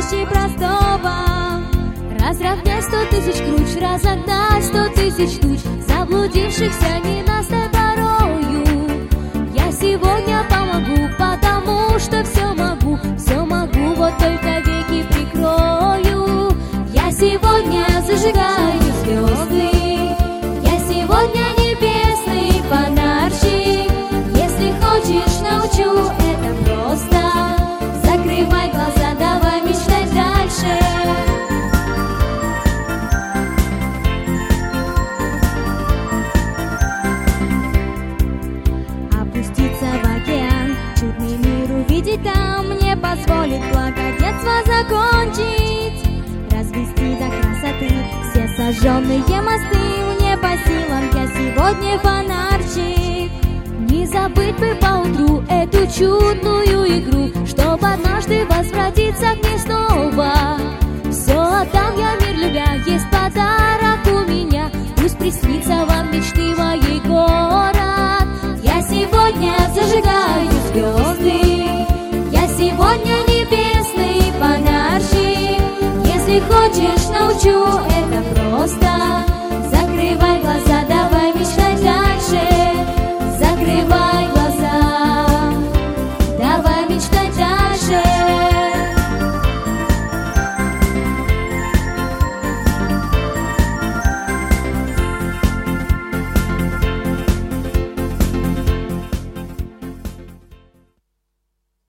проще простого. Разровнять 100 тысяч круч, разогнать 100 тысяч туч, заблудившихся ненастой порою. Я сегодня помогу, потому что все могу, вот только веки прикрою. Я сегодня зажигаю звезды, я сегодня небесный фонарчик. Если хочешь, научу, это просто. Закрывай глаза, давай мечтать дальше. Опуститься в океан, чудный мир увидеть там, мне позволит благо детства закончить. Развести до красоты все сожженные мосты, мне по силам, я сегодня фонарчик. Не забыть бы поутру эту чудную игру, чтоб однажды возвратиться к ней снова. Все отдам я, мир любя, есть подарок у меня. Пусть приснится вам мечты моей город. Я сегодня зажигаю звезды, я сегодня небесный фонарчик. Если хочешь, научу.